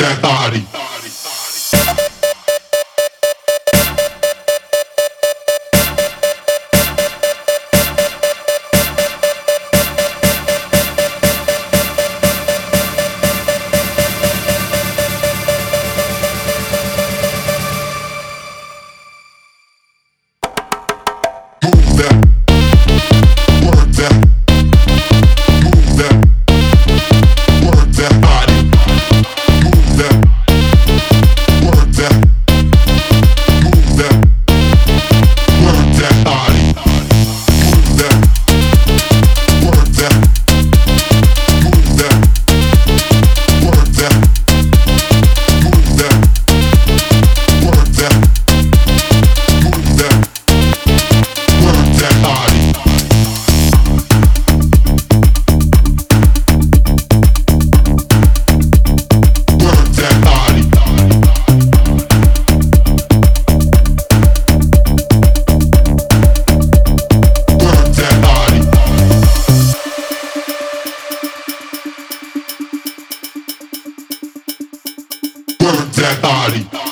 that body. Move that, work that, move that, work that body. Move that, work that, move that, work that body. Move that, work that, move that, work that, move that, work that, move that. Work that body. Work that body. Work that body. Work that body.